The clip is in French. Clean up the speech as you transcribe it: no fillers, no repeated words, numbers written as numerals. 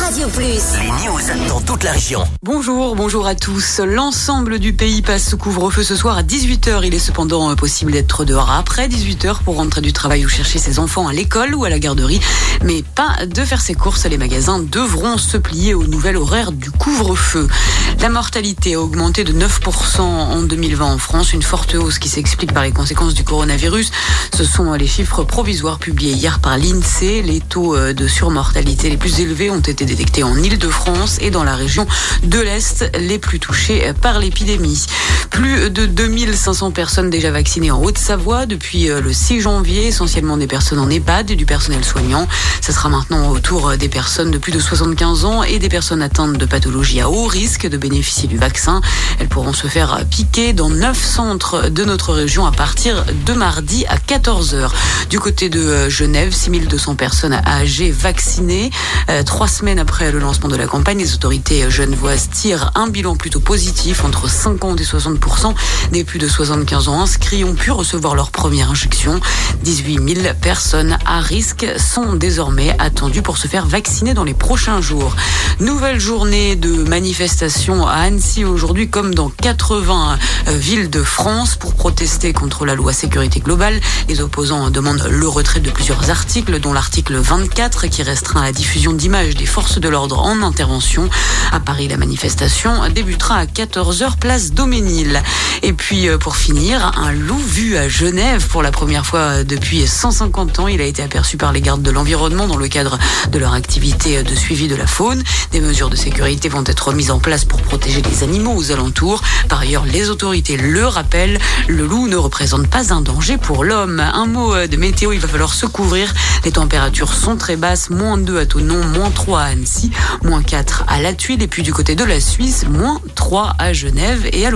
Radio Plus. Les news dans toute la région. Bonjour à tous. L'ensemble du pays passe sous couvre-feu ce soir à 18h. Il est cependant possible d'être dehors après 18h pour rentrer du travail ou chercher ses enfants à l'école ou à la garderie. Mais pas de faire ses courses. Les magasins devront se plier au nouvel horaire du couvre-feu. La mortalité a augmenté de 9% en 2020 en France. Une forte hausse qui s'explique par les conséquences du coronavirus. Ce sont les chiffres provisoires publiés hier par l'INSEE. Les taux de surmortalité les plus élevés ont été détectés en Île-de-France et dans la région de l'Est, les plus touchés par l'épidémie. Plus de 2500 personnes déjà vaccinées en Haute-Savoie depuis le 6 janvier, essentiellement des personnes en EHPAD et du personnel soignant. Ce sera maintenant au tour des personnes de plus de 75 ans et des personnes atteintes de pathologies à haut risque de bénéficier du vaccin. Elles pourront se faire piquer dans 9 centres de notre région à partir de mardi à 14h. Du côté de Genève, 6200 personnes âgées vaccinées. 3 semaines après le lancement de la campagne, les autorités genevoises tirent un bilan plutôt positif. Entre 50 et 60% des plus de 75 ans inscrits ont pu recevoir leur première injection. 18 000 personnes à risque sont désormais attendues pour se faire vacciner dans les prochains jours. Nouvelle journée de manifestation à Annecy aujourd'hui, comme dans 80 villes de France, pour protester contre la loi sécurité globale. Les opposants demandent le retrait de plusieurs articles, dont l'article 24 qui restreint la diffusion d'images des forces de l'ordre en intervention. À Paris, la manifestation débutera à 14h, place Daumesnil. Et puis, pour finir, un loup vu à Genève pour la première fois depuis 150 ans. Il a été aperçu par les gardes de l'environnement dans le cadre de leur activité de suivi de la faune. Des mesures de sécurité vont être mises en place pour protéger les animaux aux alentours. Par ailleurs, les autorités le rappellent, le loup ne représente pas un danger pour l'homme. Un mot de météo, il va falloir se couvrir. Les températures sont très basses, -2 à Thonon, -3 à Annecy, -4 à La Tuile, et puis du côté de la Suisse, -3 à Genève et à